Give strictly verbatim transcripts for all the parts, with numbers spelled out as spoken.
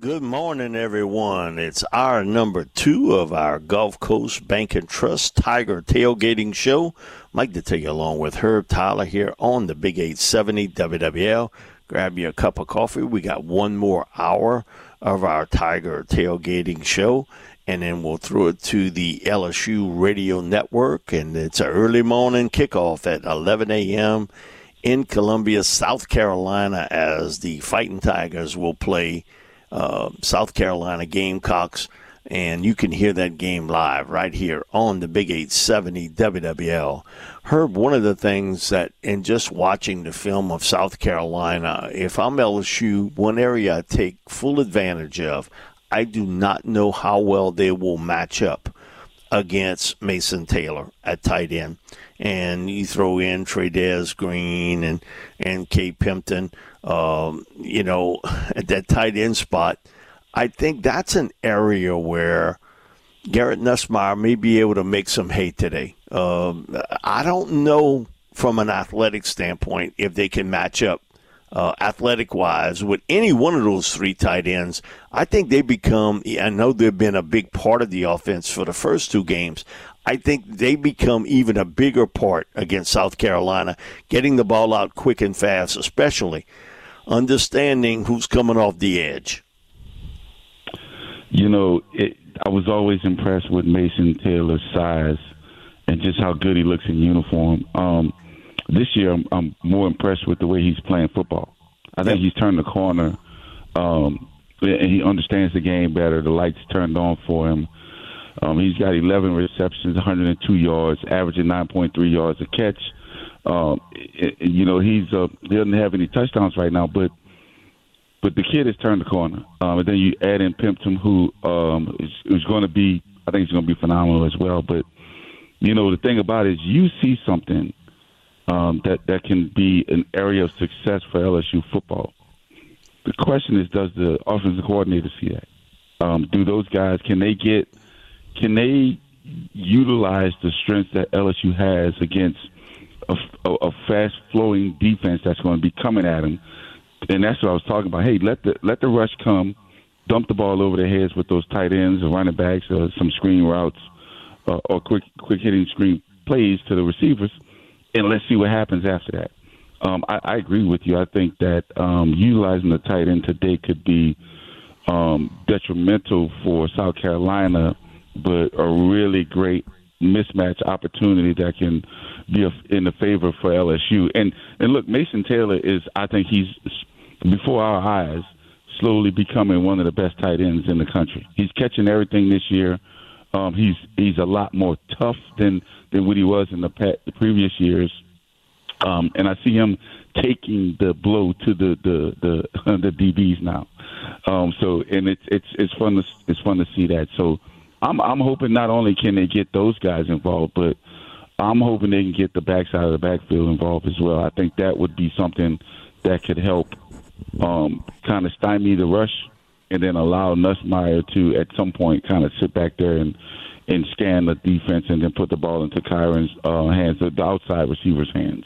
Good morning, everyone. It's our number two of our Gulf Coast Bank and Trust Tiger Tailgating Show. Mike to take you along with Herb Tyler here on the Big eight seventy W W L. Grab you a cup of coffee. We got one more hour of our Tiger Tailgating Show, and then we'll throw it to the L S U Radio Network, and it's an early morning kickoff at eleven a.m. in Columbia, South Carolina, as the Fighting Tigers will play Uh, South Carolina Gamecocks, and you can hear that game live right here on the Big eight seventy W W L. Herb, one of the things that, in just watching the film of South Carolina, if I'm L S U, one area I take full advantage of, I do not know how well they will match up against Mason Taylor at tight end. And you throw in Trey'Dez Green and, and Kay Pimpton, um, you know, at that tight end spot. I think that's an area where Garrett Nussmeier may be able to make some hay today. Um, I don't know from an athletic standpoint if they can match up uh, athletic-wise with any one of those three tight ends. I think they become – I know they've been a big part of the offense for the first two games. I think they become even a bigger part against South Carolina, getting the ball out quick and fast, especially understanding who's coming off the edge. You know, it, I was always impressed with Mason Taylor's size and just how good he looks in uniform. Um, this year, I'm, I'm more impressed with the way he's playing football. I think he's turned the corner, um, and he understands the game better. The lights turned on for him. Um, he's got eleven receptions, one hundred two yards, averaging nine point three yards a catch. Um, it, you know, he's uh, he doesn't have any touchdowns right now, but but the kid has turned the corner. Um, and then you add in Pimpton, who um, is, is going to be, I think he's going to be phenomenal as well. But, you know, the thing about it is you see something um, that, that can be an area of success for L S U football. The question is, does the offensive coordinator see that? Um, do those guys, can they get – Can they utilize the strengths that L S U has against a, a, a fast-flowing defense that's going to be coming at them? And that's what I was talking about. Hey, let the let the rush come, dump the ball over their heads with those tight ends or running backs or some screen routes uh, or quick quick hitting screen plays to the receivers, and let's see what happens after that. Um, I, I agree with you. I think that um, utilizing the tight end today could be um, detrimental for South Carolina, but a really great mismatch opportunity that can be a, in the favor for L S U. And and look, Mason Taylor is, I think he's, before our eyes, slowly becoming one of the best tight ends in the country. He's catching everything this year. Um, he's he's a lot more tough than, than what he was in the, past, the previous years. Um, and I see him taking the blow to the the the, the D Bs now. Um, so and it's it's it's fun to it's fun to see that. So I'm I'm hoping not only can they get those guys involved, but I'm hoping they can get the backside of the backfield involved as well. I think that would be something that could help um, kind of stymie the rush, and then allow Nussmeier to at some point kind of sit back there and and scan the defense, and then put the ball into Kyron's uh, hands, the outside receiver's hands.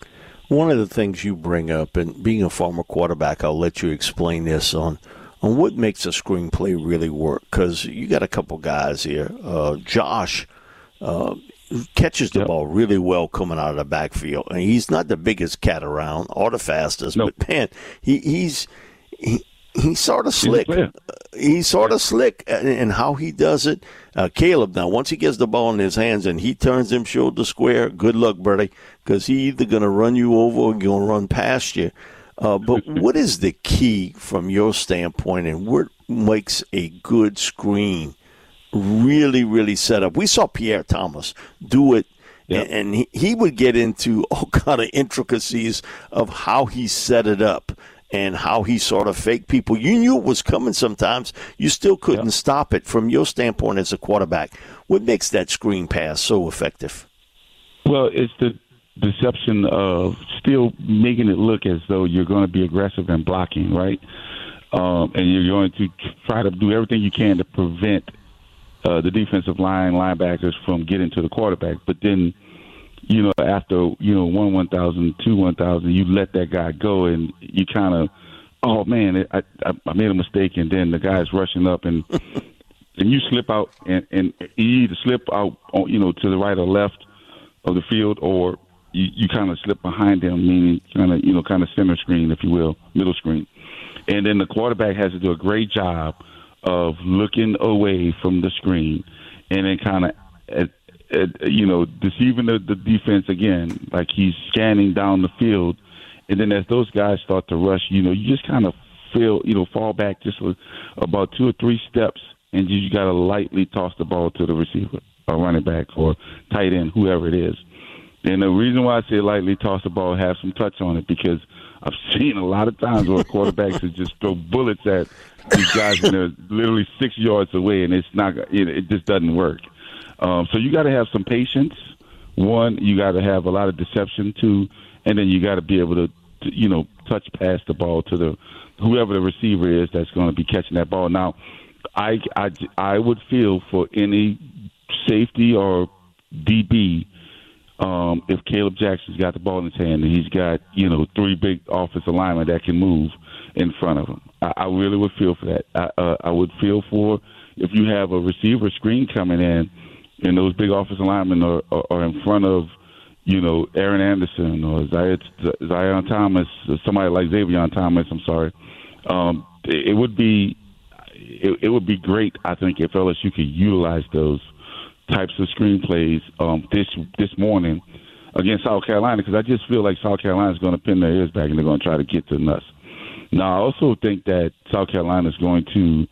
One of the things you bring up, and being a former quarterback, I'll let you explain this on, on what makes a screenplay really work, because you got a couple guys here. Uh, Josh uh, catches the yep. ball really well coming out of the backfield, and he's not the biggest cat around or the fastest, nope. but, man, he, he's he, he's sort of slick. He's, he's sort of slick in how he does it. Uh, Caleb, now, once he gets the ball in his hands and he turns him shoulder square, good luck, buddy, because he's either going to run you over or going to run past you. Uh, but what is the key from your standpoint, and what makes a good screen really, really set up? We saw Pierre Thomas do it, yep. and he, he would get into all kind of intricacies of how he set it up and how he sort of faked people. You knew it was coming sometimes. You still couldn't yep. stop it. From your standpoint as a quarterback, what makes that screen pass so effective? Well, it's the deception of still making it look as though you're going to be aggressive and blocking, right? Um, and you're going to try to do everything you can to prevent uh, the defensive line, linebackers from getting to the quarterback. But then, you know, after, you know, one one thousand, two one thousand, you let that guy go, and you kind of oh man, I, I I made a mistake, and then the guy's rushing up, and and you slip out, and and you either slip out, on, you know, to the right or left of the field, or you, you kind of slip behind them, meaning kind of you know kind of center screen, if you will, middle screen, and then the quarterback has to do a great job of looking away from the screen, and then kind of at, at, you know deceiving the, the defense again, like he's scanning down the field. And then as those guys start to rush, you know, you just kind of feel, you know, fall back just a, about two or three steps, and you, you got to lightly toss the ball to the receiver or running back or tight end, whoever it is. And the reason why I say lightly toss the ball, have some touch on it, because I've seen a lot of times where quarterbacks would just throw bullets at these guys when they're literally six yards away, and it's not, it, it just doesn't work. Um, so you got to have some patience. One, you got to have a lot of deception. Two, and then you got to be able to, to, you know, touch past the ball to the whoever the receiver is that's going to be catching that ball. Now, I, I, I would feel for any safety or D B um, if Caleb Jackson's got the ball in his hand and he's got, you know, three big offensive linemen that can move in front of him. I, I really would feel for that. I, uh, I would feel for if you have a receiver screen coming in and those big offensive linemen are, are, are in front of, you know, Aaron Anderson or Zion Thomas, or somebody like Xavier Thomas. I'm sorry. Um, it, it would be, it, it would be great, I think, if L S U could utilize those types of screenplays um, this this morning against South Carolina, because I just feel like South Carolina is going to pin their ears back and they're going to try to get to us. Now, I also think that South Carolina is going to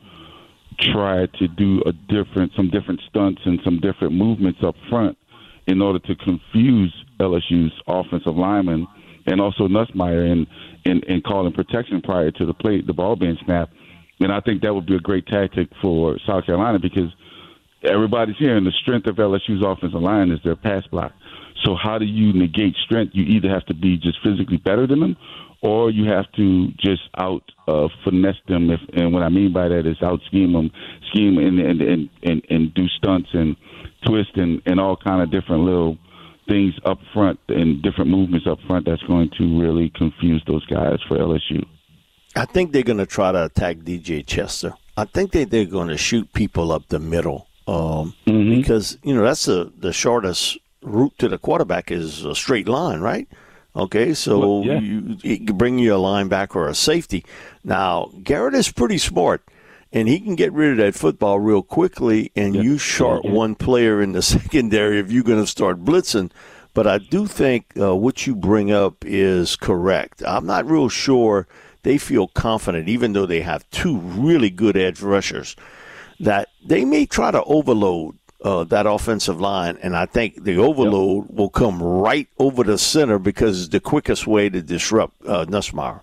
try to do a different, some different stunts and some different movements up front in order to confuse L S U's offensive linemen and also Nussmeier in, in, in calling protection prior to the play, the ball being snapped. And I think that would be a great tactic for South Carolina, because everybody's hearing the strength of L S U's offensive line is their pass block. So how do you negate strength? You either have to be just physically better than them, or you have to just out uh, finesse them. If, and what I mean by that is out scheme them, scheme and and, and, and, and do stunts and twist and, and all kind of different little things up front and different movements up front that's going to really confuse those guys for L S U. I think they're going to try to attack D J Chester. I think that they're going to shoot people up the middle um, mm-hmm. because, you know, that's a, the shortest route to the quarterback is a straight line, right? Okay, so well, yeah. you, you bring you a linebacker or a safety. Now, Garrett is pretty smart, and he can get rid of that football real quickly, and yeah. you short yeah. one player in the secondary if you're going to start blitzing. But I do think uh, what you bring up is correct. I'm not real sure they feel confident, even though they have two really good edge rushers, that they may try to overload Uh, that offensive line, and I think the overload yep. will come right over the center because it's the quickest way to disrupt uh, Nussmeier.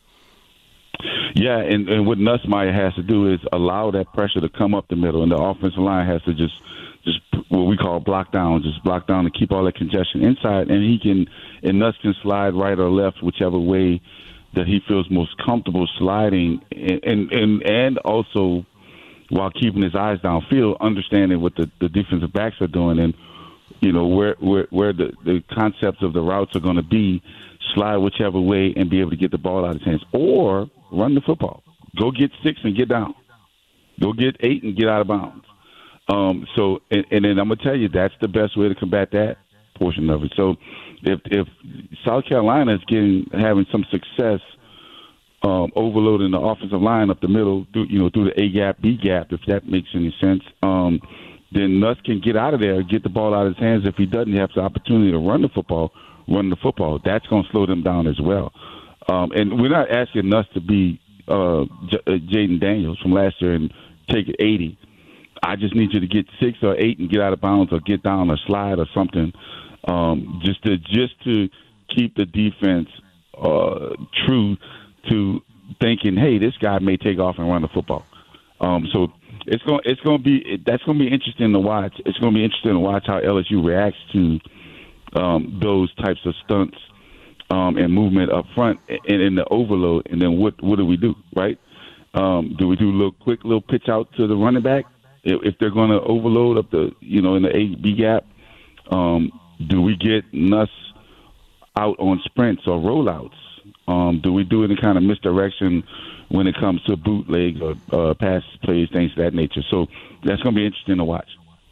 Yeah, and, and what Nussmeier has to do is allow that pressure to come up the middle, and the offensive line has to just, just what we call block down, just block down and keep all that congestion inside, and he can, and Nuss can slide right or left, whichever way that he feels most comfortable sliding, and and, and, and also while keeping his eyes downfield, understanding what the, the defensive backs are doing and, you know, where where, where the, the concepts of the routes are going to be, slide whichever way and be able to get the ball out of his hands. Or run the football. Go get six and get down. Go get eight and get out of bounds. Um, so, and, and then I'm going to tell you, that's the best way to combat that portion of it. So if if South Carolina is getting having some success Um, overloading the offensive line up the middle, through, you know, through the A gap, B gap, if that makes any sense. Um, then Nuss can get out of there, get the ball out of his hands. If he doesn't have the opportunity to run the football, run the football. That's going to slow them down as well. Um, and we're not asking Nuss to be uh, J- uh, Jaden Daniels from last year and take it eighty. I just need you to get six or eight and get out of bounds or get down or slide or something, um, just to just to keep the defense uh, true to thinking, hey, this guy may take off and run the football. Um, so it's going it's going to be that's going to be interesting to watch. It's going to be interesting to watch how L S U reacts to um, those types of stunts um, and movement up front and in the overload. And then what what do we do, right? Um, do we do a little quick little pitch out to the running back if, if they're going to overload up the you know in the A B gap? Um, do we get Nuss out on sprints or rollouts? Um, do we do any kind of misdirection when it comes to bootleg or uh, pass plays, things of that nature? So that's going to be interesting to watch.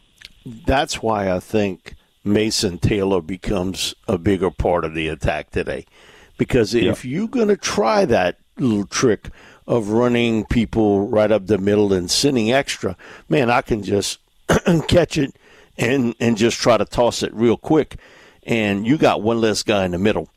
That's why I think Mason Taylor becomes a bigger part of the attack today. Because if yep. you're going to try that little trick of running people right up the middle and sending extra, man, I can just catch it and, and just try to toss it real quick. And you got one less guy in the middle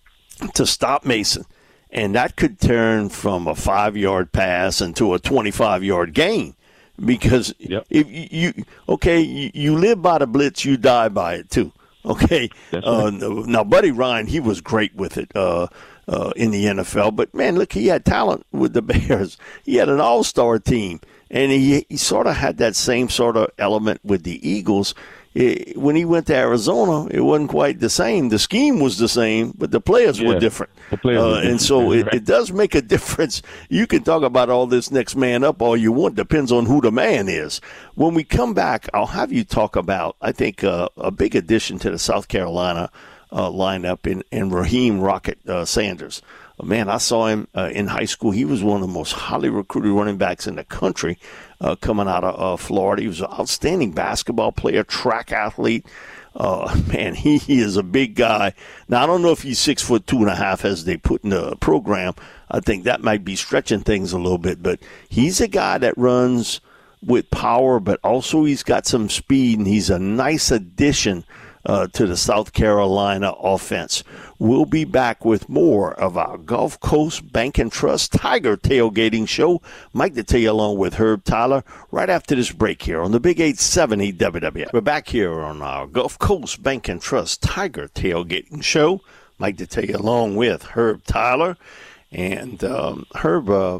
to stop Mason. And that could turn from a five-yard pass into a twenty-five-yard gain. Because yep. if you, you okay, you, you live by the blitz, you die by it too. Okay, right. uh, now Buddy Ryan, he was great with it uh, uh, in the N F L. But man, look, he had talent with the Bears. He had an all-star team, and he he sort of had that same sort of element with the Eagles. It, when he went to Arizona, it wasn't quite the same. The scheme was the same, but the players yeah, were different. The players uh, were different. And so it, right. it does make a difference. You can talk about all this next man up all you want. Depends on who the man is. When we come back, I'll have you talk about, I think, uh, a big addition to the South Carolina uh, lineup in, in Raheem Rocket uh, Sanders. Uh, man, I saw him uh, in high school. He was one of the most highly recruited running backs in the country uh, coming out of uh, Florida. He was an outstanding basketball player, track athlete. Uh, man, he, he is a big guy. Now, I don't know if he's six foot two and a half as they put in the program. I think that might be stretching things a little bit, but he's a guy that runs with power, but also he's got some speed, and he's a nice addition uh, to the South Carolina offense. We'll be back with more of our Gulf Coast Bank and Trust Tiger Tailgating Show. Mike Detillier along with Herb Tyler right after this break here on the Big eight seventy W W F. We're back here on our Gulf Coast Bank and Trust Tiger Tailgating Show. Mike Detillier along with Herb Tyler. And um, Herb, uh,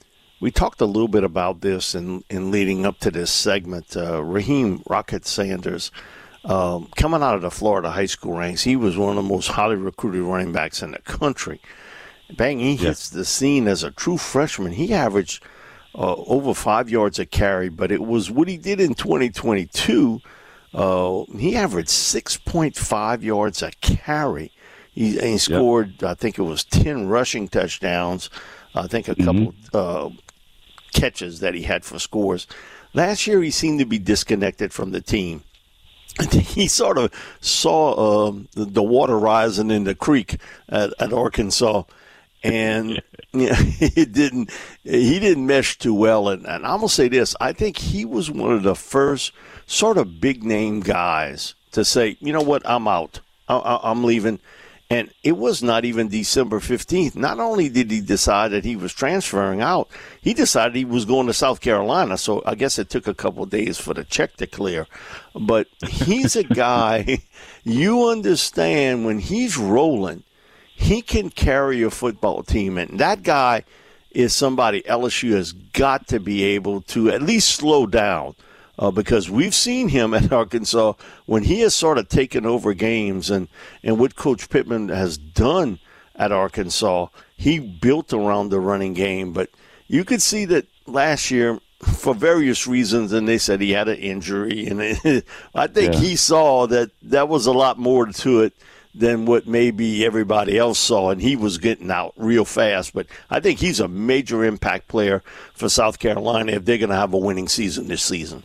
we talked a little bit about this in, in leading up to this segment. Uh, Raheem Rocket Sanders, Um, coming out of the Florida high school ranks, he was one of the most highly recruited running backs in the country. Bang, he hits yes. the scene as a true freshman. He averaged uh, over five yards a carry, but it was what he did in twenty twenty-two. Uh, he averaged six point five yards a carry. He, he scored, yep. I think it was ten rushing touchdowns. I think a couple mm-hmm. uh, catches that he had for scores. Last year, he seemed to be disconnected from the team. He sort of saw um, the, the water rising in the creek at, at Arkansas, and you know, it didn't. He didn't mesh too well. And, and I'm gonna say this: I think he was one of the first sort of big name guys to say, "You know what? I'm out. I, I, I'm leaving." And it was not even December fifteenth. Not only did he decide that he was transferring out, he decided he was going to South Carolina. So I guess it took a couple of days for the check to clear. But he's a guy, you understand, when he's rolling, he can carry a football team. And that guy is somebody L S U has got to be able to at least slow down. Uh, because we've seen him at Arkansas when he has sort of taken over games, and, and what Coach Pittman has done at Arkansas, he built around the running game. But you could see that last year, for various reasons, and they said he had an injury, and it, I think yeah. he saw that that was a lot more to it than what maybe everybody else saw, and he was getting out real fast. But I think he's a major impact player for South Carolina if they're going to have a winning season this season.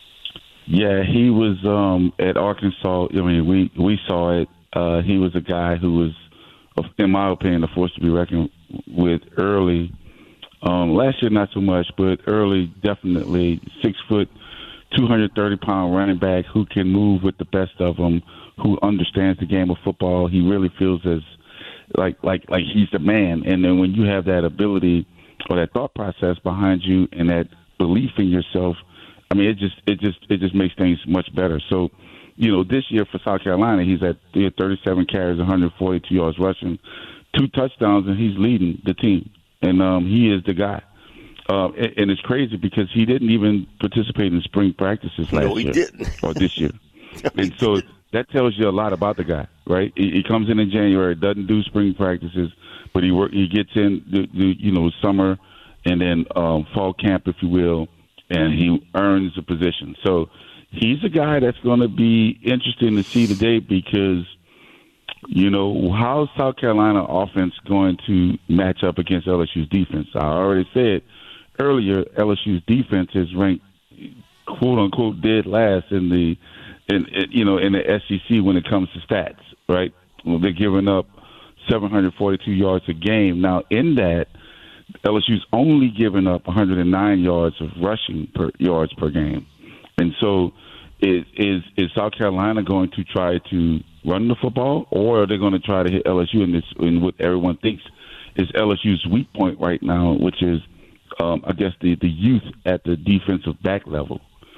Yeah, he was um, at Arkansas. I mean, we, we saw it. Uh, he was a guy who was, in my opinion, a force to be reckoned with early. Um, last year, not so much, but early, definitely. Six foot, two hundred thirty pound running back who can move with the best of them, who understands the game of football. He really feels as like like like he's the man. And then when you have that ability or that thought process behind you and that belief in yourself, I mean, it just it just it just makes things much better. So, you know, this year for South Carolina, he's at thirty-seven carries, one hundred forty-two yards rushing, two touchdowns, and he's leading the team. And um, he is the guy. Uh, and, and it's crazy because he didn't even participate in spring practices last no, he year didn't. or this year. no, and so didn't. That tells you a lot about the guy, right? He, he comes in in January, doesn't do spring practices, but he work, he gets in, the, the, you know, summer and then um, fall camp, if you will, and he earns a position. So he's a guy that's going to be interesting to see today because You know, how's South Carolina offense going to match up against L S U's defense? I already said earlier, L S U's defense is ranked quote unquote dead last in the in, in you know in the S E C when it comes to stats, right? Well, they're giving up seven hundred forty-two yards a game. Now, in that, L S U's only giving up one hundred nine yards of rushing per yards per game, and so is is is South Carolina going to try to run the football, or are they going to try to hit L S U in this in what everyone thinks is L S U's weak point right now, which is um, I guess the the youth at the defensive back level,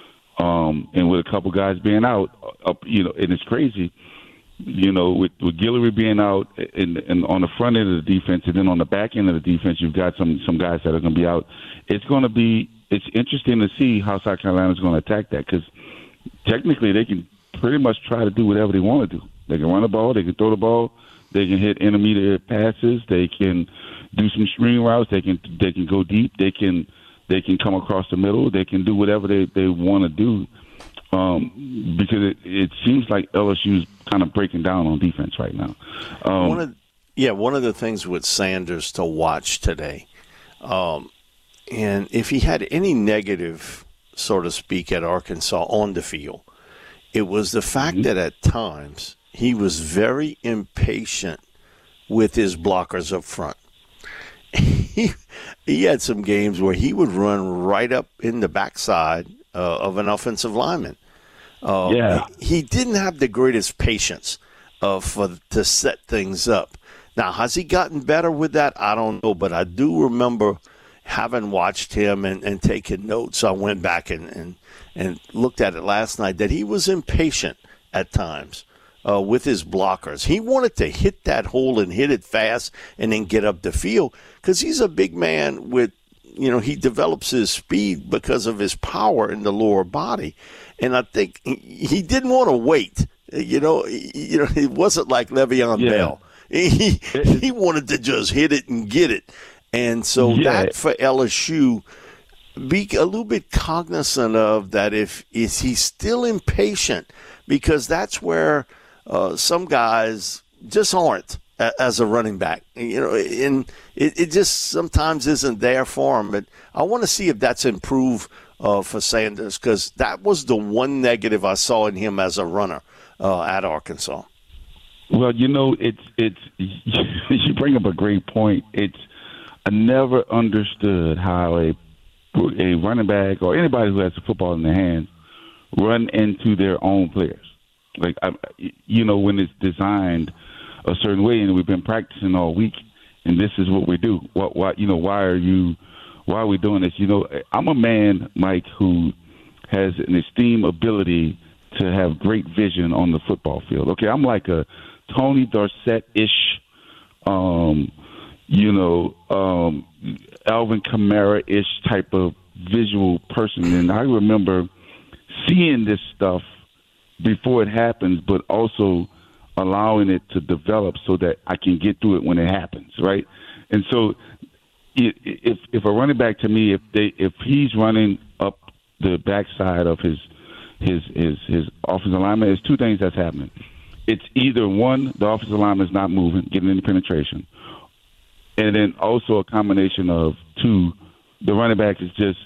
um, and with a couple guys being out, up you know, and it's crazy. You know, with, with Guillory being out in, in, on the front end of the defense, and then on the back end of the defense, you've got some some guys that are going to be out. It's going to be it's interesting to see how South Carolina is going to attack that, because technically they can pretty much try to do whatever they want to do. They can run the ball, they can throw the ball, they can hit intermediate passes, they can do some screen routes, they can they can go deep, they can they can come across the middle, they can do whatever they, they want to do. Um, because it, it seems like L S U's kind of breaking down on defense right now. Um, one of, yeah, one of the things with Sanders to watch today, um, and if he had any negative, so to speak, at Arkansas on the field, it was the fact mm-hmm. that at times he was very impatient with his blockers up front. he, he had some games where he would run right up in the backside uh, of an offensive lineman. Uh, yeah, he, he didn't have the greatest patience uh, for to set things up. Now, has he gotten better with that? I don't know, but I do remember having watched him and, and taken notes. I went back and, and, and looked at it last night, that he was impatient at times uh, with his blockers. He wanted to hit that hole and hit it fast and then get up the field, because he's a big man with, you know, he develops his speed because of his power in the lower body. And I think he, he didn't want to wait. You know, he, you know, it wasn't like Le'Veon yeah. Bell. He he wanted to just hit it and get it. And so yeah. that for L S U, be a little bit cognizant of that. If is he still impatient, because that's where uh, some guys just aren't as a running back, you know, and it, it just sometimes isn't there for him. But I want to see if that's improved uh, for Sanders, because that was the one negative I saw in him as a runner uh, at Arkansas. Well, you know, it's it's you bring up a great point. It's I never understood how a a running back or anybody who has the football in their hands run into their own players. Like, I, you know, when it's designed a certain way, and we've been practicing all week, and this is what we do. What, why, you know, why are you, why are we doing this? You know, I'm a man, Mike, who has an esteemed ability to have great vision on the football field. Okay, I'm like a Tony Dorsett-ish, um, you know, um, Alvin Kamara-ish type of visual person. And I remember seeing this stuff before it happens, but also allowing it to develop so that I can get through it when it happens, right? And so if if a running back, to me, if they if he's running up the backside of his his his, his offensive lineman, there's two things that's happening. It's either, one, the offensive lineman is not moving, getting any penetration, and then also a combination of, two, the running back is just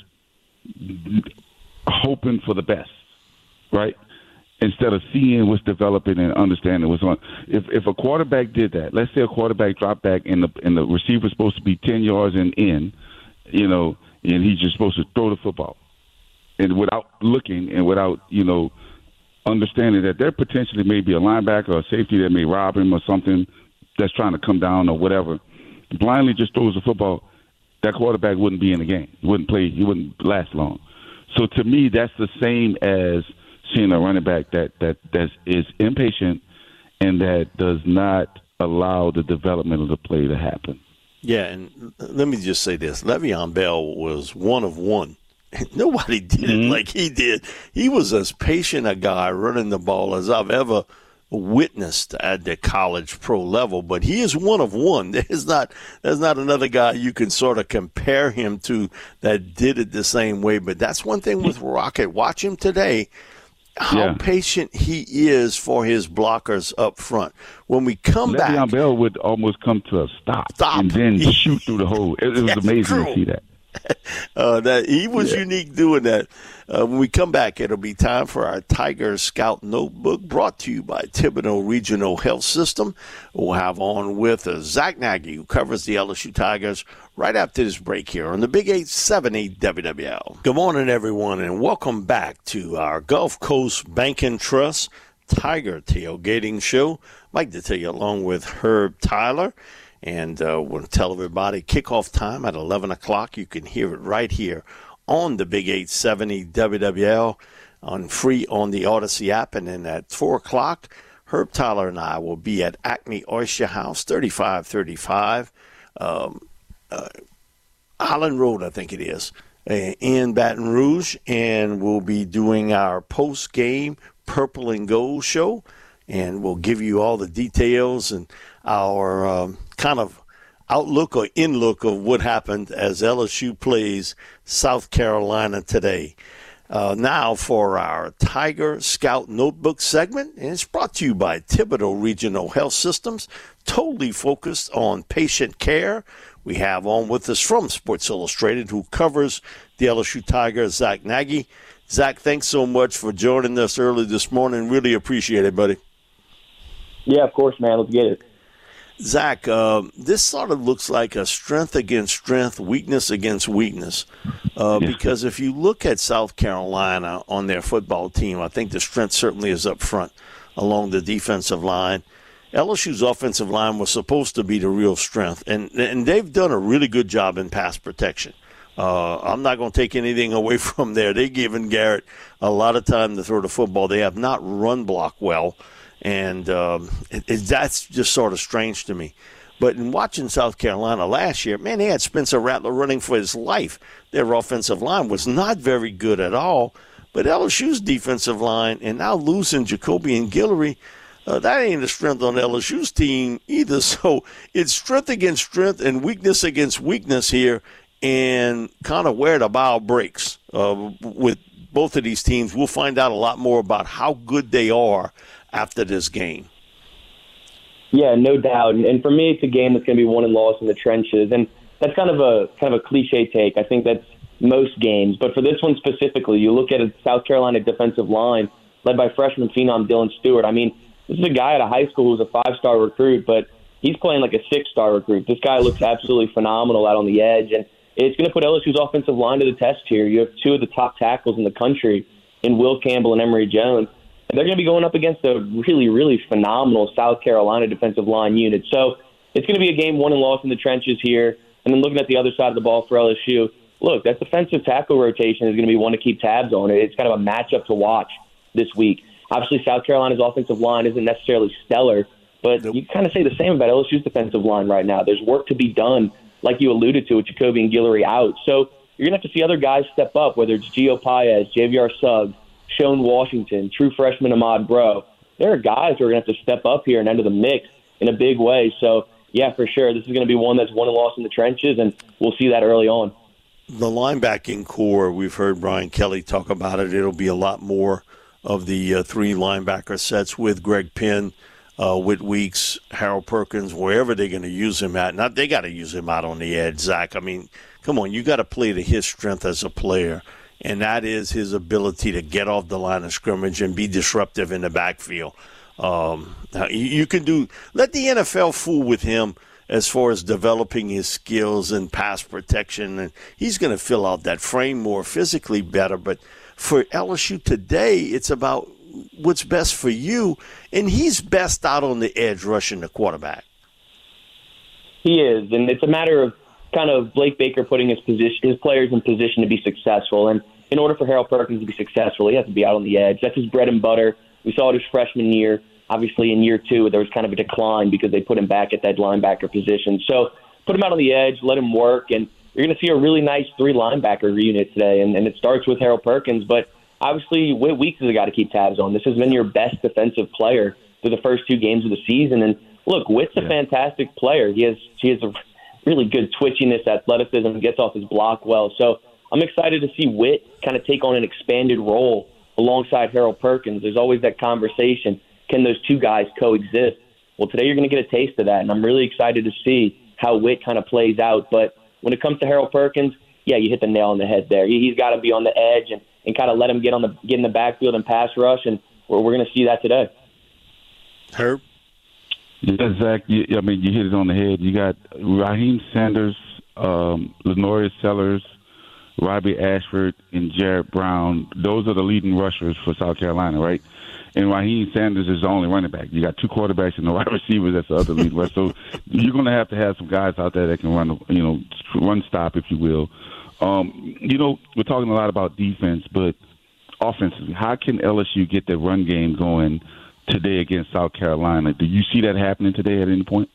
hoping for the best, right? Instead of seeing what's developing and understanding what's on. If if a quarterback did that, let's say a quarterback dropped back and the and the receiver's supposed to be ten yards and in, you know, and he's just supposed to throw the football, and without looking and without, you know, understanding that there potentially may be a linebacker or a safety that may rob him or something that's trying to come down or whatever, blindly just throws the football, that quarterback wouldn't be in the game. He wouldn't play. He wouldn't last long. So to me, that's the same as seeing a running back that that that is impatient and that does not allow the development of the play to happen. Yeah, and let me just say this. Le'Veon Bell was one of one. Nobody did it mm-hmm. like he did. He was as patient a guy running the ball as I've ever witnessed at the college pro level, but he is one of one. There's not there's not another guy you can sort of compare him to that did it the same way. But that's one thing with Rocket. Watch him today. how yeah. patient he is for his blockers up front. When we come Le'Veon back, Le'Veon Bell would almost come to a stop, stop. and then shoot through the hole. It, it was amazing true. to see that. Uh, that he was yeah. unique doing that. Uh, when we come back, it'll be time for our Tiger Scout Notebook, brought to you by Thibodeau Regional Health System. We'll have on with uh, Zach Nagy, who covers the L S U Tigers, right after this break here on the Big eight seventy W W L. Good morning, everyone, and welcome back to our Gulf Coast Bank and Trust Tiger Tailgating Show. I'd like to tell you, along with Herb Tyler. And uh, we'll tell everybody kickoff time at eleven o'clock. You can hear it right here on the Big eight seventy W W L on free on the Odyssey app. And then at four o'clock, Herb Tyler and I will be at Acme Oyster House, thirty-five thirty-five um, uh, Island Road, I think it is, uh, in Baton Rouge. And we'll be doing our post-game Purple and Gold show. And we'll give you all the details and our um, kind of outlook or in-look of what happened as L S U plays South Carolina today. Uh, now for our Tiger Scout Notebook segment, and it's brought to you by Thibodeau Regional Health Systems, totally focused on patient care. We have on with us from Sports Illustrated, who covers the L S U Tigers, Zach Nagy. Zach, thanks so much for joining us early this morning. Really appreciate it, buddy. Yeah, of course, man. Let's get it. Zach, uh, this sort of looks like a strength against strength, weakness against weakness. Uh, yeah. Because if you look at South Carolina on their football team, I think the strength certainly is up front along the defensive line. L S U's offensive line was supposed to be the real strength, and, and they've done a really good job in pass protection. Uh, I'm not going to take anything away from there. They've given Garrett a lot of time to throw the football. They have not run block well. And um, it, it, that's just sort of strange to me. But in watching South Carolina last year, man, they had Spencer Rattler running for his life. Their offensive line was not very good at all. But L S U's defensive line, and now losing Jacoby and Guillory, uh, that ain't a strength on L S U's team either. So it's strength against strength and weakness against weakness here, and kind of where the bow breaks uh, with both of these teams. We'll find out a lot more about how good they are after this game. Yeah, no doubt. And, and for me, it's a game that's going to be won and lost in the trenches. And that's kind of a kind of a cliche take. I think that's most games. But for this one specifically, you look at a South Carolina defensive line led by freshman phenom Dylan Stewart. I mean, this is a guy at a high school who's a five-star recruit, but he's playing like a six-star recruit. This guy looks absolutely phenomenal out on the edge. And it's going to put L S U's offensive line to the test here. You have two of the top tackles in the country in Will Campbell and Emory Jones. And they're going to be going up against a really, really phenomenal South Carolina defensive line unit. So it's going to be a game won and lost in the trenches here. And then looking at the other side of the ball for L S U, look, that defensive tackle rotation is going to be one to keep tabs on. It's kind of a matchup to watch this week. Obviously, South Carolina's offensive line isn't necessarily stellar, but you kind of say the same about L S U's defensive line right now. There's work to be done, like you alluded to, with Jacoby and Guillory out. So you're going to have to see other guys step up, whether it's Gio Paez, J V R Suggs, Sean Washington, true freshman Ahmad Bro. There are guys who are going to have to step up here and enter the mix in a big way. So, yeah, for sure, this is going to be one that's won and lost in the trenches, and we'll see that early on. The linebacking core, we've heard Brian Kelly talk about it. It'll be a lot more of the uh, three linebacker sets with Greg Penn, uh, Whit Weeks, Harold Perkins, wherever they're going to use him at. Not they got to use him out on the edge, Zach. I mean, come on, you got to play to his strength as a player. And that is his ability to get off the line of scrimmage and be disruptive in the backfield. Um, you can do – let the N F L fool with him as far as developing his skills and pass protection. And he's going to fill out that frame more physically better. But for L S U today, it's about what's best for you. And he's best out on the edge rushing the quarterback. He is, and it's a matter of kind of Blake Baker putting his position, his players in position to be successful. And in order for Harold Perkins to be successful, he has to be out on the edge. That's his bread and butter. We saw it his freshman year. Obviously, in year two, there was kind of a decline because they put him back at that linebacker position. So put him out on the edge, let him work, and you're going to see a really nice three linebacker unit today. And, and it starts with Harold Perkins, but obviously Whit Weeks has got to keep tabs on. This has been your best defensive player through the first two games of the season. And look, Whit's a yeah. fantastic player. He has he has a really good twitchiness, athleticism, gets off his block well. So I'm excited to see Whit kind of take on an expanded role alongside Harold Perkins. There's always that conversation. Can those two guys coexist? Well, today you're going to get a taste of that, and I'm really excited to see how Witt kind of plays out. But when it comes to Harold Perkins, yeah, you hit the nail on the head there. He, he's got to be on the edge and, and kind of let him get on the get in the backfield and pass rush, and we're, we're going to see that today. Herb? Yeah, Zach, you, I mean, you hit it on the head. You got Raheem Sanders, um, Lenorius Sellers, Robbie Ashford, and Jared Brown. Those are the leading rushers for South Carolina, right? And Raheem Sanders is the only running back. You got two quarterbacks and the wide receivers. That's the other lead rusher. So you're going to have to have some guys out there that can run, you know, run stop, if you will. Um, you know, we're talking a lot about defense, but offensively, how can L S U get the run game going today against South Carolina? Do you see that happening today at any point?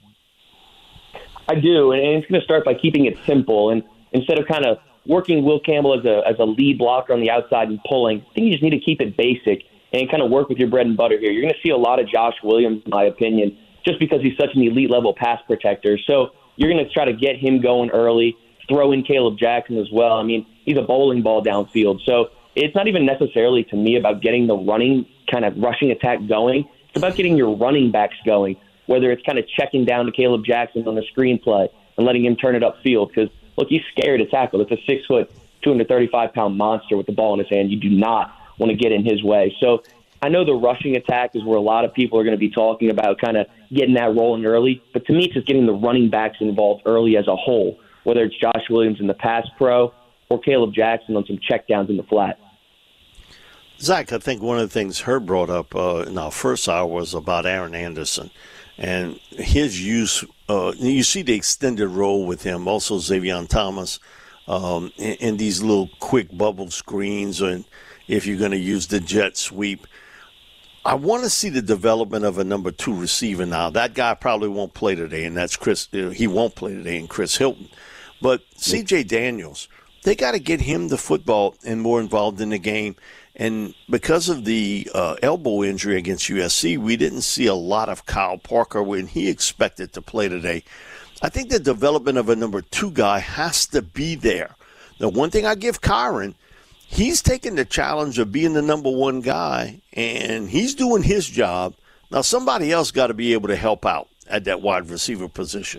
I do, and it's going to start by keeping it simple. And instead of kind of working Will Campbell as a as a lead blocker on the outside and pulling, I think you just need to keep it basic and kind of work with your bread and butter here. You're going to see a lot of Josh Williams, in my opinion, just because he's such an elite-level pass protector. So you're going to try to get him going early, throw in Caleb Jackson as well. I mean, he's a bowling ball downfield. So it's not even necessarily, to me, about getting the running kind of rushing attack going. It's about getting your running backs going, whether it's kind of checking down to Caleb Jackson on the screenplay and letting him turn it upfield. Because, look, he's scared to tackle. It's a six-foot, two hundred thirty-five pound monster with the ball in his hand. You do not want to get in his way. So I know the rushing attack is where a lot of people are going to be talking about kind of getting that rolling early. But to me, it's just getting the running backs involved early as a whole, whether it's Josh Williams in the pass pro or Caleb Jackson on some checkdowns in the flat. Zach, I think one of the things Herb brought up uh, in our first hour was about Aaron Anderson and his use. Uh, you see the extended role with him, also Xavier Thomas, um, in, in these little quick bubble screens, and if you're going to use the jet sweep. I want to see the development of a number two receiver now. That guy probably won't play today, and that's Chris. He won't play today, and Chris Hilton. But C J Daniels, they got to get him the football and more involved in the game. And because of the uh, elbow injury against U S C, we didn't see a lot of Kyle Parker when he expected to play today. I think the development of a number two guy has to be there. The one thing I give Kyron, he's taking the challenge of being the number one guy, and he's doing his job. Now, somebody else got to be able to help out at that wide receiver position.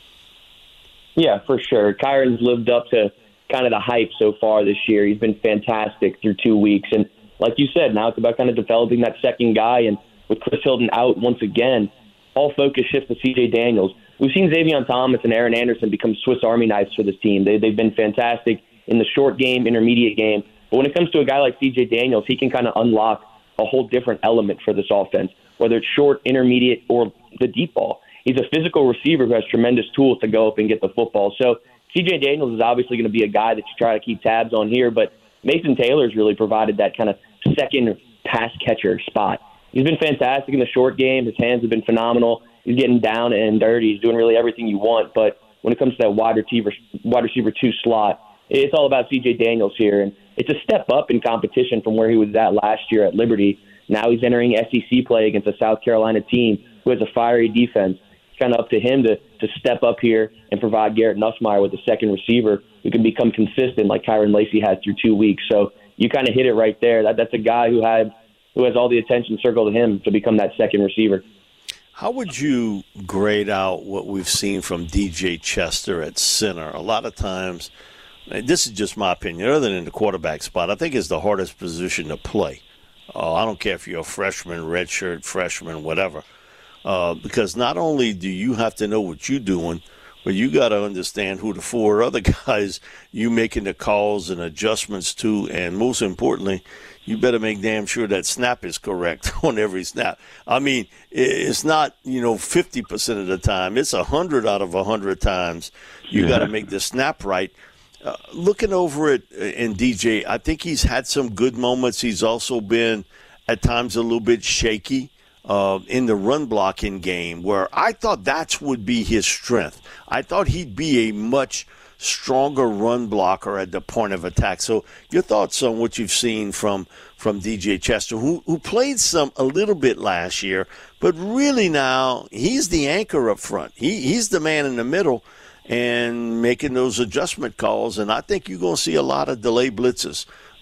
Yeah, for sure. Kyron's lived up to kind of the hype so far this year. He's been fantastic through two weeks. And like you said, now it's about kind of developing that second guy. And with Chris Hilton out once again, all focus shifts to C J Daniels. We've seen Xavier Thomas and Aaron Anderson become Swiss Army knives for this team. They, they've been fantastic in the short game, intermediate game. But when it comes to a guy like C J Daniels, he can kind of unlock a whole different element for this offense, whether it's short, intermediate, or the deep ball. He's a physical receiver who has tremendous tools to go up and get the football. So C J Daniels is obviously going to be a guy that you try to keep tabs on here, but Mason Taylor's really provided that kind of second pass catcher spot. He's been fantastic in the short game. His hands have been phenomenal. He's getting down and dirty. He's doing really everything you want. But when it comes to that wide receiver, wide receiver two slot, it's all about C J Daniels here. And it's a step up in competition from where he was at last year at Liberty. Now he's entering S E C play against a South Carolina team who has a fiery defense. It's kind of up to him to, to step up here and provide Garrett Nussmeier with a second receiver who can become consistent like Kyron Lacy has through two weeks. So you kind of hit it right there. That, that's a guy who had who has all the attention circled to him to become that second receiver. How would you grade out what we've seen from D J Chester at center? A lot of times, this is just my opinion, other than the quarterback spot, I think it's the hardest position to play. Uh, I don't care if you're a freshman, redshirt, freshman, whatever. Uh, because not only do you have to know what you're doing, but you got to understand who the four other guys you making the calls and adjustments to, and most importantly, you better make damn sure that snap is correct on every snap. I mean, it's not, you know, fifty percent of the time. It's one hundred out of one hundred times you yeah. got to make the snap right. Uh, looking over it in D J, I think he's had some good moments. He's also been at times a little bit shaky. Uh, in the run blocking game, where I thought that would be his strength. I thought he'd be a much stronger run blocker at the point of attack. So your thoughts on what you've seen from from D J Chester, who who played some a little bit last year, but really now he's the anchor up front. He he's the man in the middle and making those adjustment calls. And I think you're going to see a lot of delay blitzes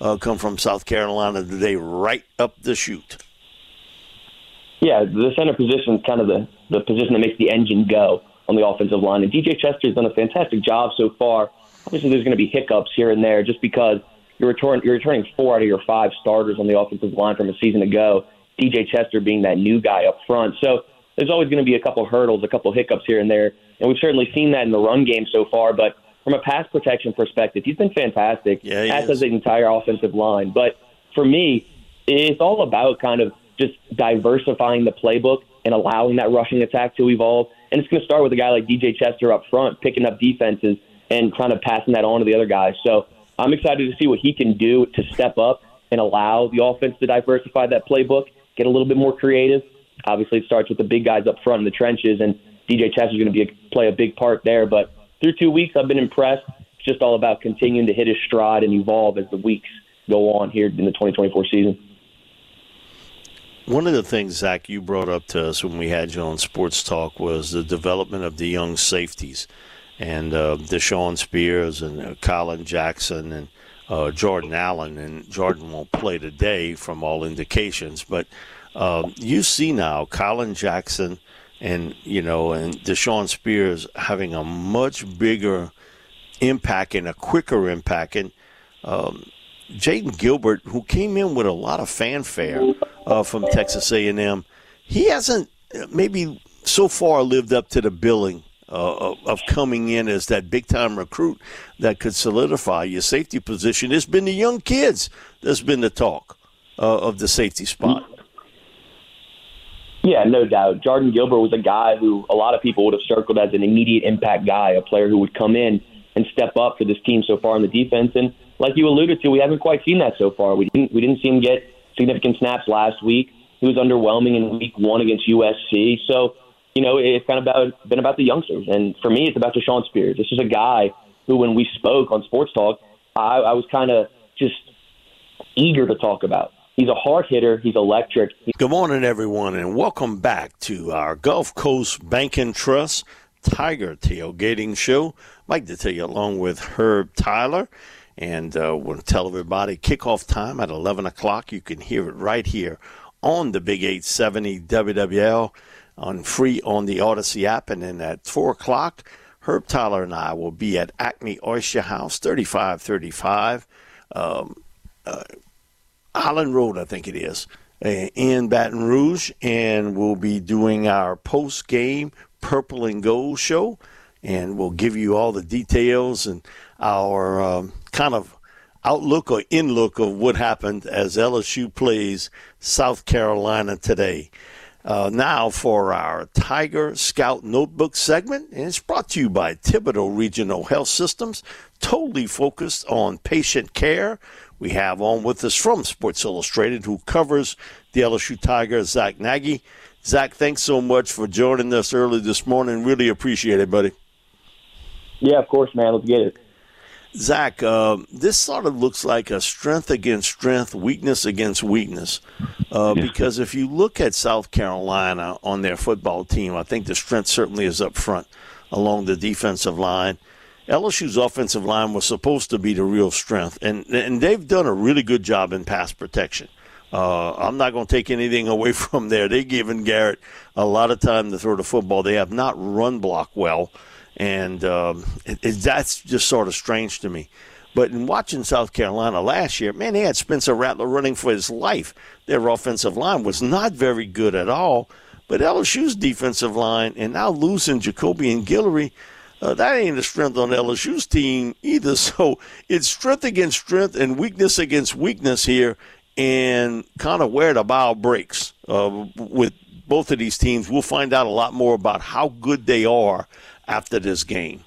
uh, come from South Carolina today, right up the chute. Yeah, the center position is kind of the, the position that makes the engine go on the offensive line. And D J Chester's done a fantastic job so far. Obviously, there's going to be hiccups here and there just because you're, return, you're returning four out of your five starters on the offensive line from a season ago, D J Chester being that new guy up front. So there's always going to be a couple hurdles, a couple hiccups here and there. And we've certainly seen that in the run game so far. But from a pass protection perspective, he's been fantastic, yeah, as has the entire offensive line. But for me, it's all about kind of just diversifying the playbook and allowing that rushing attack to evolve. And it's going to start with a guy like D J Chester up front, picking up defenses and kind of passing that on to the other guys. So I'm excited to see what he can do to step up and allow the offense to diversify that playbook, get a little bit more creative. Obviously, it starts with the big guys up front in the trenches, and D J Chester is going to be a, play a big part there. But through two weeks, I've been impressed. It's just all about continuing to hit his stride and evolve as the weeks go on here in the twenty twenty-four season. One of the things, Zach, you brought up to us when we had you on Sports Talk was the development of the young safeties. And uh, Deshaun Spears and uh, Colin Jackson and uh, Jordan Allen. And Jordan won't play today from all indications. But um, you see now Colin Jackson and, you know, and Deshaun Spears having a much bigger impact and a quicker impact. And um, Jaden Gilbert, who came in with a lot of fanfare uh, from Texas A and M, he hasn't maybe so far lived up to the billing uh, of coming in as that big-time recruit that could solidify your safety position. It's been the young kids that's been the talk uh, of the safety spot. Yeah, no doubt. Jordan Gilbert was a guy who a lot of people would have circled as an immediate impact guy, a player who would come in and step up for this team so far in the defense. And like you alluded to, we haven't quite seen that so far. We didn't we didn't see him get significant snaps last week. He was underwhelming in week one against U S C. So, you know, it's kind of about, been about the youngsters. And for me, it's about Deshaun Spears. This is a guy who, when we spoke on Sports Talk, I, I was kind of just eager to talk about. He's a hard hitter. He's electric. Good morning, everyone, and welcome back to our Gulf Coast Bank and Trust Tiger Tailgating Show. I'd like to tell you along with Herb Tyler. And uh, we'll tell everybody kickoff time at eleven o'clock. You can hear it right here on the Big eight seventy W W L on free on the Odyssey app. And then at four o'clock, Herb Tyler and I will be at Acme Oyster House, thirty-five thirty-five um, uh, Island Road, I think it is, uh, in Baton Rouge. And we'll be doing our post-game Purple and Gold show. And we'll give you all the details and our um, kind of outlook or in-look of what happened as L S U plays South Carolina today. Uh, now for our Tiger Scout Notebook segment, and it's brought to you by Thibodeau Regional Health Systems, totally focused on patient care. We have on with us from Sports Illustrated, who covers the L S U Tigers, Zach Nagy. Zach, thanks so much for joining us early this morning. Really appreciate it, buddy. Yeah, of course, man. Let's get it. Zach, uh, this sort of looks like a strength against strength, weakness against weakness. Uh, yeah. Because if you look at South Carolina on their football team, I think the strength certainly is up front along the defensive line. L S U's offensive line was supposed to be the real strength, and, and they've done a really good job in pass protection. Uh, I'm not going to take anything away from there. They've given Garrett a lot of time to throw the football. They have not run block well. And um, it, it, that's just sort of strange to me. But in watching South Carolina last year, man, they had Spencer Rattler running for his life. Their offensive line was not very good at all. But L S U's defensive line, and now losing Jacoby and Guillory, uh, that ain't the strength on L S U's team either. So it's strength against strength and weakness against weakness here, and kind of where the bow breaks uh, with both of these teams. We'll find out a lot more about how good they are after this game.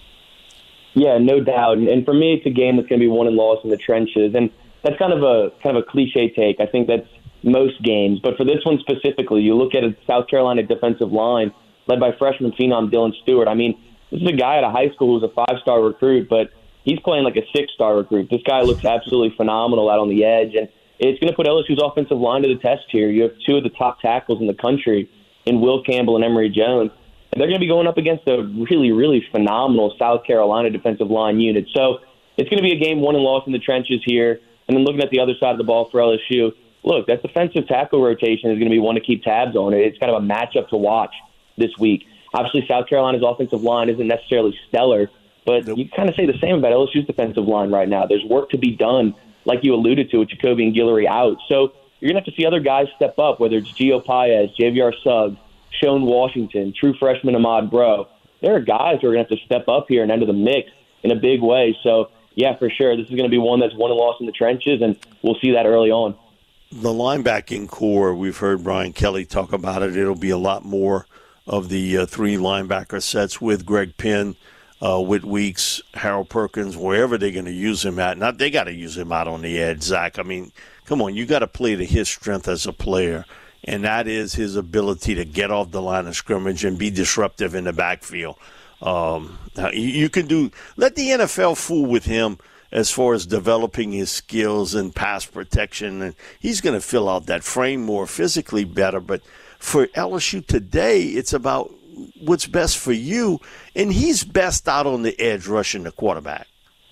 Yeah, no doubt. And, and for me, it's a game that's going to be won and lost in the trenches. And that's kind of a kind of a cliche take. I think that's most games. But for this one specifically, you look at a South Carolina defensive line led by freshman phenom Dylan Stewart. I mean, this is a guy out of high school who's a five-star recruit, but he's playing like a six-star recruit. This guy looks absolutely phenomenal out on the edge. And it's going to put L S U's offensive line to the test here. You have two of the top tackles in the country in Will Campbell and Emory Jones. And they're going to be going up against a really, really phenomenal South Carolina defensive line unit. So it's going to be a game won and lost in the trenches here. And then looking at the other side of the ball for L S U, look, that defensive tackle rotation is going to be one to keep tabs on. It's kind of a matchup to watch this week. Obviously, South Carolina's offensive line isn't necessarily stellar, but nope. You kind of say the same about L S U's defensive line right now. There's work to be done, like you alluded to, with Jacoby and Guillory out. So you're going to have to see other guys step up, whether it's Gio Paez, J V R Suggs, Sean Washington, true freshman Ahmad Bro. There are guys who are going to have to step up here and enter the mix in a big way. So, yeah, for sure, this is going to be one that's won and lost in the trenches, and we'll see that early on. The linebacking core, we've heard Brian Kelly talk about it. It'll be a lot more of the uh, three linebacker sets with Greg Penn, uh, Whit Weeks, Harold Perkins, wherever they're going to use him at. Not they got to use him out on the edge, Zach. I mean, come on, you got to play to his strength as a player, and that is his ability to get off the line of scrimmage and be disruptive in the backfield. Um, you, you can do let the N F L fool with him as far as developing his skills and pass protection, and he's going to fill out that frame more physically better. But for L S U today, it's about what's best for you, and he's best out on the edge rushing the quarterback.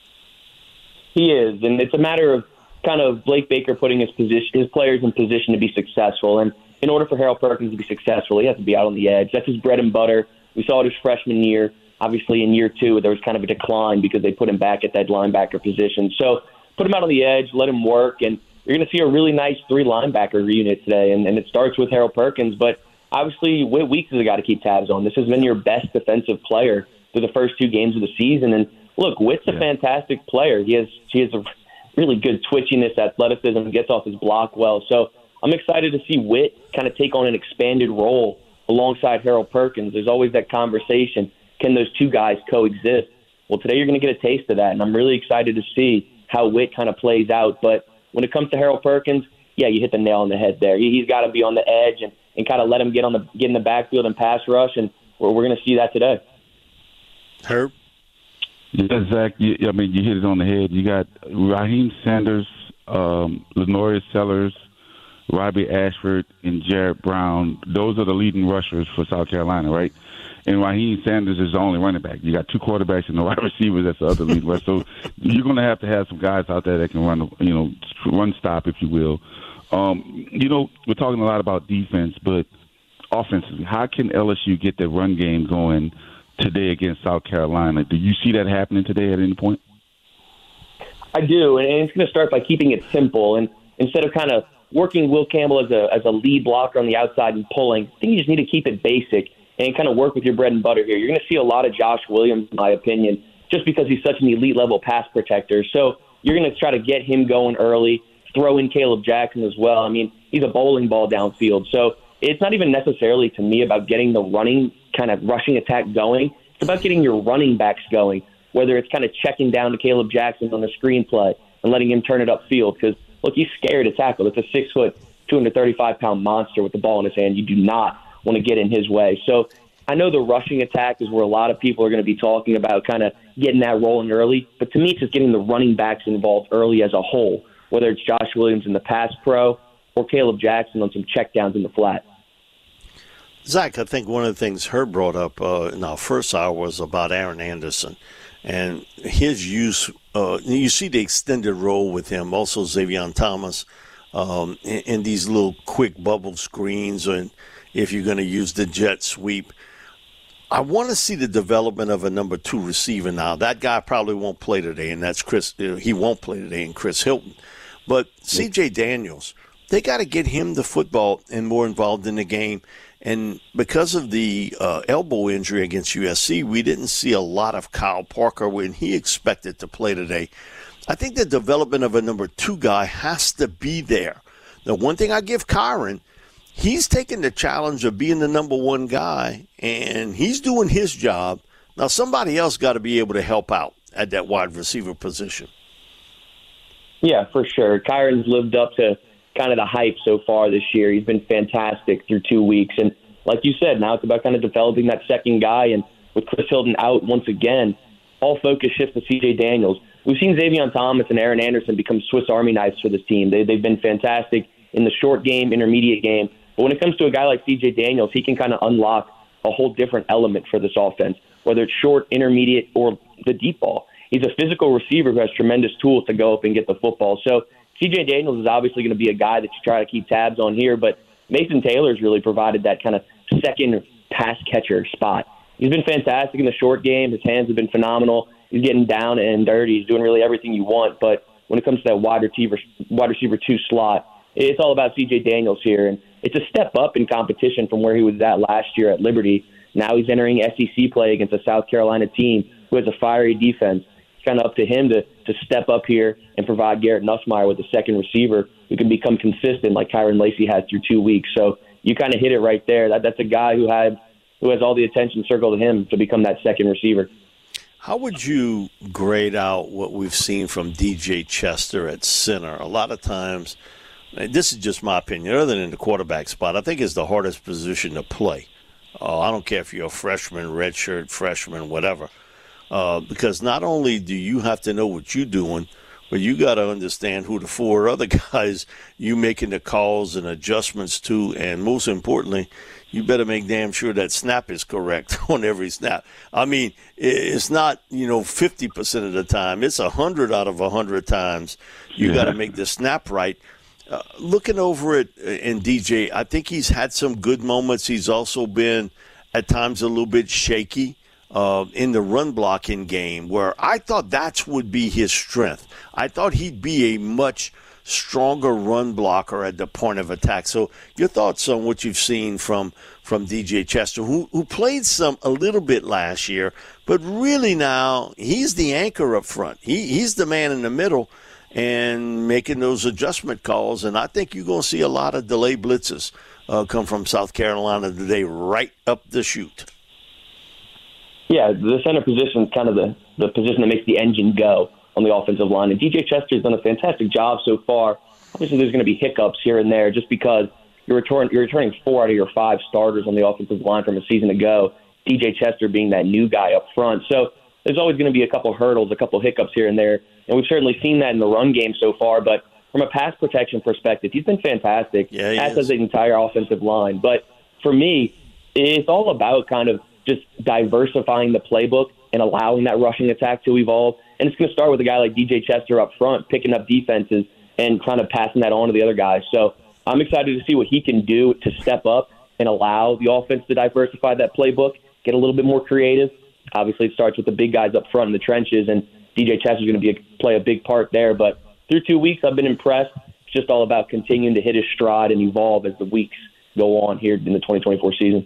He is, and it's a matter of kind of Blake Baker putting his position, his players in position to be successful. And in order for Harold Perkins to be successful, he has to be out on the edge. That's his bread and butter. We saw it his freshman year. Obviously, in year two, there was kind of a decline because they put him back at that linebacker position. So put him out on the edge, let him work, and you're going to see a really nice three linebacker unit today. And, and it starts with Harold Perkins, but obviously, Whit Weeks has got to keep tabs on. This has been your best defensive player through the first two games of the season. And look, Whit's a yeah. fantastic player. He has he has a really good twitchiness, athleticism, gets off his block well. So I'm excited to see Whit kind of take on an expanded role alongside Harold Perkins. There's always that conversation. Can those two guys coexist? Well, today you're going to get a taste of that, and I'm really excited to see how Whit kind of plays out. But when it comes to Harold Perkins, yeah, you hit the nail on the head there. He, he's got to be on the edge and, and kind of let him get on the get in the backfield and pass rush, and we're, we're going to see that today. Herb? Yeah, Zach, you, I mean, you hit it on the head. You got Raheem Sanders, um, Lenoria Sellers, Robbie Ashford, and Jared Brown. Those are the leading rushers for South Carolina, right? And Raheem Sanders is the only running back. You got two quarterbacks and the wide receivers. That's the other lead rusher. So you're going to have to have some guys out there that can run, you know, run stop, if you will. Um, you know, we're talking a lot about defense, but offensively, how can L S U get the run game going today against South Carolina? Do you see that happening today at any point? I do, and it's going to start by keeping it simple. And instead of kind of working Will Campbell as a as a lead blocker on the outside and pulling, I think you just need to keep it basic and kind of work with your bread and butter here. You're going to see a lot of Josh Williams, in my opinion, just because he's such an elite-level pass protector. So you're going to try to get him going early, throw in Caleb Jackson as well. I mean, he's a bowling ball downfield. So it's not even necessarily, to me, about getting the running, kind of rushing attack going. It's about getting your running backs going, whether it's kind of checking down to Caleb Jackson on the screenplay and letting him turn it upfield. Because, look, he's scared to tackle. It's a six-foot, two hundred thirty-five pound monster with the ball in his hand. You do not want to get in his way. So I know the rushing attack is where a lot of people are going to be talking about kind of getting that rolling early. But to me, it's just getting the running backs involved early as a whole, whether it's Josh Williams in the pass pro or Caleb Jackson on some checkdowns in the flat. Zach, I think one of the things Herb brought up uh, in our first hour was about Aaron Anderson and his use. Uh, you see the extended role with him, also Xavier Thomas, um, in, in these little quick bubble screens, and if you're going to use the jet sweep. I want to see the development of a number two receiver now. That guy probably won't play today, and that's Chris. He won't play today, and Chris Hilton. But C J Daniels, they got to get him the football and more involved in the game. And because of the uh, elbow injury against U S C, we didn't see a lot of Kyle Parker when he expected to play today. I think the development of a number two guy has to be there. The one thing I give Kyron, he's taking the challenge of being the number one guy, and he's doing his job. Now, somebody else got to be able to help out at that wide receiver position. Yeah, for sure. Kyron's lived up to kind of the hype so far this year. He's been fantastic through two weeks. And like you said, now it's about kind of developing that second guy. And with Chris Hilton out once again, all focus shifts to C J Daniels. We've seen Xavier Thomas and Aaron Anderson become Swiss Army knives for this team. They, they've been fantastic in the short game, intermediate game. But when it comes to a guy like C J Daniels, he can kind of unlock a whole different element for this offense, whether it's short, intermediate, or the deep ball. He's a physical receiver who has tremendous tools to go up and get the football. So C J Daniels is obviously going to be a guy that you try to keep tabs on here, but Mason Taylor's really provided that kind of second pass catcher spot. He's been fantastic in the short game. His hands have been phenomenal. He's getting down and dirty. He's doing really everything you want. But when it comes to that wide receiver, wide receiver two slot, it's all about C J Daniels here. And it's a step up in competition from where he was at last year at Liberty. Now he's entering S E C play against a South Carolina team who has a fiery defense. It's kind of up to him to, to step up here and provide Garrett Nussmeier with a second receiver who can become consistent like Kyron Lacey has through two weeks. So you kind of hit it right there. That, that's a guy who had who has all the attention circled to him to become that second receiver. How would you grade out what we've seen from D J Chester at center? A lot of times, this is just my opinion, other than the quarterback spot, I think it's the hardest position to play. Uh, I don't care if you're a freshman, redshirt, freshman, whatever. Uh, because not only do you have to know what you're doing, but you got to understand who the four other guys you making the calls and adjustments to, and most importantly, you better make damn sure that snap is correct on every snap. I mean, it's not, you know, fifty percent of the time. It's one hundred out of one hundred times. You yeah. got to make the snap right. Uh, looking over it in D J, I think he's had some good moments. He's also been at times a little bit shaky uh, in the run blocking game, where I thought that would be his strength. I thought he'd be a much stronger run blocker at the point of attack. So your thoughts on what you've seen from from D J Chester, who who played some a little bit last year, but really now he's the anchor up front. He he's the man in the middle and making those adjustment calls. And I think you're going to see a lot of delay blitzes uh, come from South Carolina today, right up the chute. Yeah, the center position is kind of the, the position that makes the engine go on the offensive line. And D J Chester's done a fantastic job so far. Obviously, there's going to be hiccups here and there just because you're, return, you're returning four out of your five starters on the offensive line from a season ago, D J Chester being that new guy up front. So there's always going to be a couple hurdles, a couple hiccups here and there. And we've certainly seen that in the run game so far. But from a pass protection perspective, he's been fantastic, yeah, as has the entire offensive line. But for me, it's all about kind of just diversifying the playbook and allowing that rushing attack to evolve. And it's going to start with a guy like D J Chester up front, picking up defenses and kind of passing that on to the other guys. So I'm excited to see what he can do to step up and allow the offense to diversify that playbook, get a little bit more creative. Obviously, it starts with the big guys up front in the trenches, and D J Chester is going to be a, play a big part there. But through two weeks, I've been impressed. It's just all about continuing to hit his stride and evolve as the weeks go on here in the twenty twenty-four season.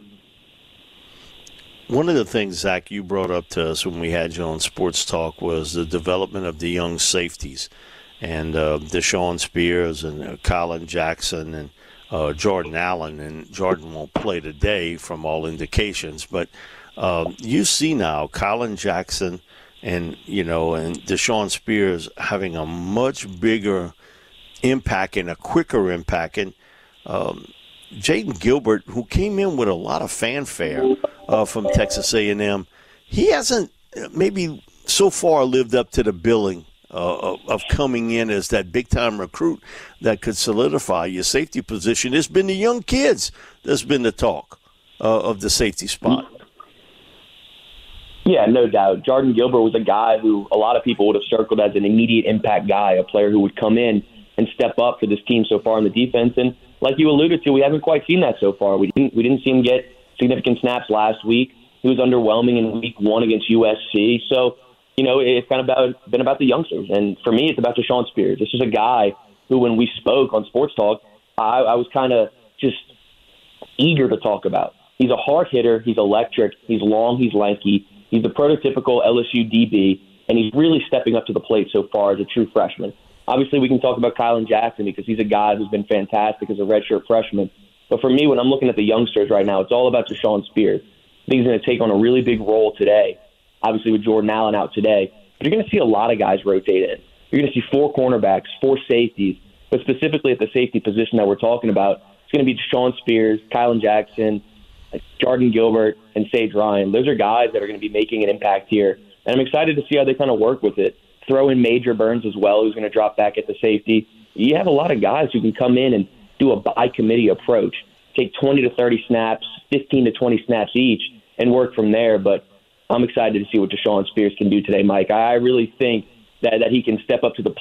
One of the things, Zach, you brought up to us when we had you on Sports Talk was the development of the young safeties. And uh, Deshaun Spears and uh, Colin Jackson and uh, Jordan Allen. And Jordan won't play today from all indications. But um, you see now Colin Jackson and, you know, and Deshaun Spears having a much bigger impact and a quicker impact. And um, Jaden Gilbert, who came in with a lot of fanfare uh, from Texas A and M, he hasn't maybe so far lived up to the billing uh, of, of coming in as that big-time recruit that could solidify your safety position. It's been the young kids that's been the talk uh, of the safety spot. Yeah, no doubt. Jordan Gilbert was a guy who a lot of people would have circled as an immediate impact guy, a player who would come in and step up for this team so far in the defense. And like you alluded to, we haven't quite seen that so far. We didn't we didn't see him get significant snaps last week. He was underwhelming in week one against U S C. So, you know, it's kind of about, been about the youngsters. And for me, it's about Deshaun Spears. This is a guy who, when we spoke on Sports Talk, I, I was kind of just eager to talk about. He's a hard hitter. He's electric. He's long. He's lanky. He's the prototypical L S U D B, and he's really stepping up to the plate so far as a true freshman. Obviously, we can talk about Kylan Jackson because he's a guy who's been fantastic as a redshirt freshman. But for me, when I'm looking at the youngsters right now, it's all about Deshaun Spears. I think he's going to take on a really big role today, obviously with Jordan Allen out today. But you're going to see a lot of guys rotate in. You're going to see four cornerbacks, four safeties, but specifically at the safety position that we're talking about, it's going to be Deshaun Spears, Kylan Jackson, Jordan Gilbert, and Sage Ryan. Those are guys that are going to be making an impact here. And I'm excited to see how they kind of work with it. Throw in Major Burns as well, who's going to drop back at the safety. You have a lot of guys who can come in and do a by-committee approach, take twenty to thirty snaps, fifteen to twenty snaps each, and work from there. But I'm excited to see what Deshaun Spears can do today, Mike. I really think that, that he can step up to the plate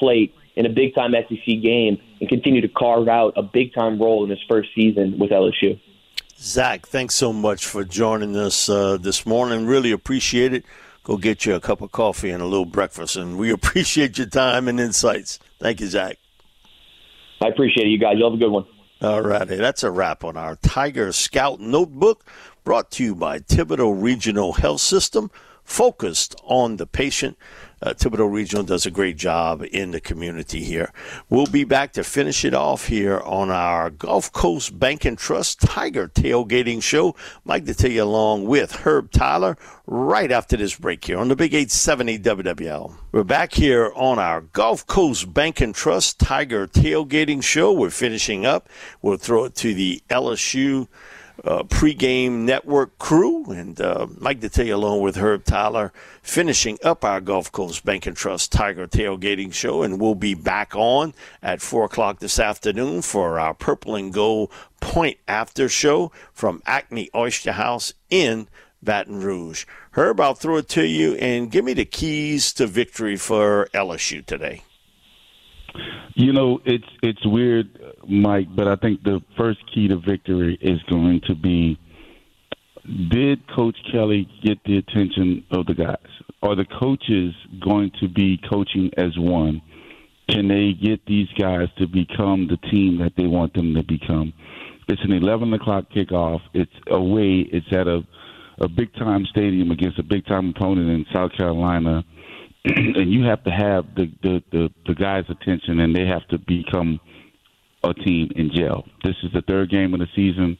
in a big-time S E C game and continue to carve out a big-time role in his first season with L S U. Zach, thanks so much for joining us uh, this morning. Really appreciate it. Go get you a cup of coffee and a little breakfast, and we appreciate your time and insights. Thank you, Zach. I appreciate it, you guys. You have a good one. All righty. That's a wrap on our Tiger Scout Notebook, brought to you by Thibodeau Regional Health System, focused on the patient. Uh, Thibodeau Regional does a great job in the community here. We'll be back to finish it off here on our Gulf Coast Bank and Trust Tiger Tailgating Show. Mike Detillier along with Herb Tyler right after this break here on the Big eight seventy W W L. We're back here on our Gulf Coast Bank and Trust Tiger Tailgating Show. We're finishing up. We'll throw it to the L S U Uh, pregame network crew, and uh, Mike Detillier along with Herb Tyler finishing up our Gulf Coast Bank and Trust Tiger Tailgating Show, and we'll be back on at four o'clock this afternoon for our Purple and Gold Point After Show from Acme Oyster House in Baton Rouge. Herb, I'll throw it to you, and give me the keys to victory for L S U today. You know, it's it's weird, Mike, but I think the first key to victory is going to be, did Coach Kelly get the attention of the guys? Are the coaches going to be coaching as one? Can they get these guys to become the team that they want them to become? It's an eleven o'clock kickoff. It's away. It's at a, a big-time stadium against a big-time opponent in South Carolina. And you have to have the, the, the, the guys' attention, and they have to become a team in jail. This is the third game of the season.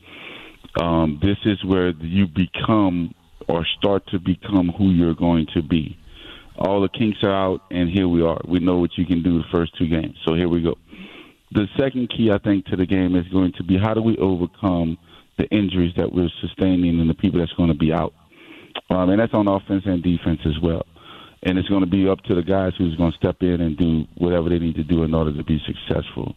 Um, this is where you become or start to become who you're going to be. All the kinks are out, and here we are. We know what you can do the first two games, so here we go. The second key, I think, to the game is going to be how do we overcome the injuries that we're sustaining and the people that's going to be out. Um, and that's on offense and defense as well. And it's going to be up to the guys who's going to step in and do whatever they need to do in order to be successful.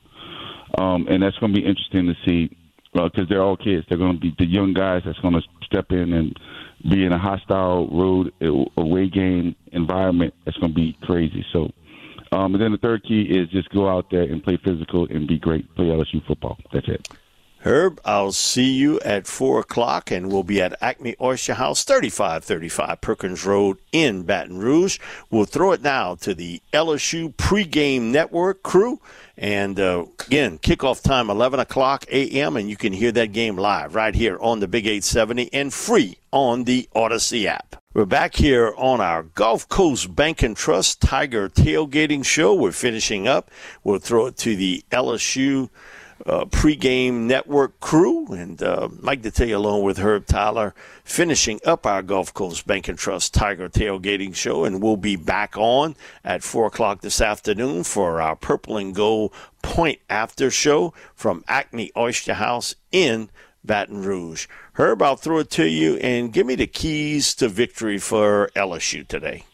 Um, and that's going to be interesting to see because uh, they're all kids. They're going to be the young guys that's going to step in and be in a hostile road away game environment. That's going to be crazy. So, um, and then the third key is just go out there and play physical and be great. Play L S U football. That's it. Herb, I'll see you at four o'clock, and we'll be at Acme Oyster House, thirty-five thirty-five Perkins Road in Baton Rouge. We'll throw it now to the L S U pregame network crew. And, uh, again, kickoff time, eleven o'clock a.m., and you can hear that game live right here on the Big eight seventy and free on the Odyssey app. We're back here on our Gulf Coast Bank and Trust Tiger Tailgating Show. We're finishing up. We'll throw it to the L S U Uh, pregame network crew, and uh, Mike Detillier along with Herb Tyler finishing up our Gulf Coast Bank and Trust Tiger Tailgating Show, and we'll be back on at four o'clock this afternoon for our Purple and Gold Point After Show from Acme Oyster House in Baton Rouge. Herb, I'll throw it to you, and give me the keys to victory for L S U today.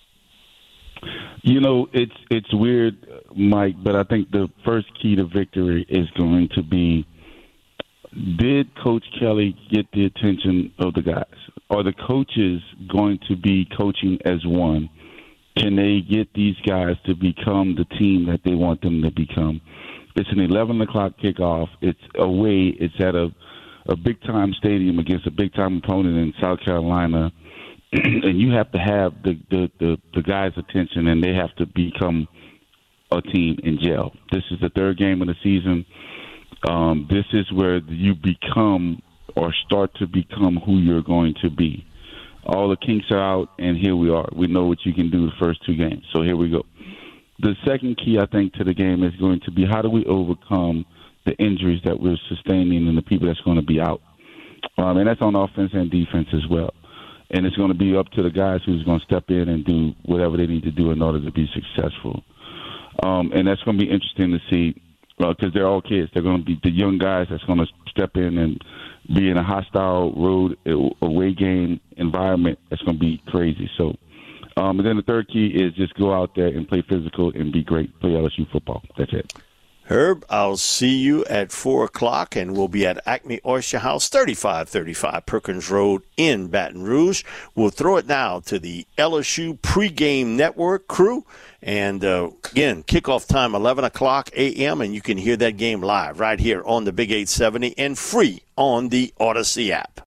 You know, it's it's weird, Mike, but I think the first key to victory is going to be, did Coach Kelly get the attention of the guys? Are the coaches going to be coaching as one? Can they get these guys to become the team that they want them to become? It's an eleven o'clock kickoff. It's away. It's at a, a big-time stadium against a big-time opponent in South Carolina. And you have to have the, the, the, the guys' attention, and they have to become a team in jail. This is the third game of the season. Um, this is where you become or start to become who you're going to be. All the kinks are out, and here we are. We know what you can do the first two games, so here we go. The second key, I think, to the game is going to be how do we overcome the injuries that we're sustaining and the people that's going to be out. Um, and that's on offense and defense as well. And it's going to be up to the guys who's going to step in and do whatever they need to do in order to be successful. Um, and that's going to be interesting to see because uh, they're all kids. They're going to be the young guys that's going to step in and be in a hostile road away game environment. That's going to be crazy. So, um, and then the third key is just go out there and play physical and be great. Play L S U football. That's it. Herb, I'll see you at four o'clock, and we'll be at Acme Oyster House, thirty-five thirty-five Perkins Road in Baton Rouge. We'll throw it now to the L S U pregame network crew. And, uh, again, kickoff time, eleven o'clock a.m., and you can hear that game live right here on the Big eight seventy and free on the Odyssey app.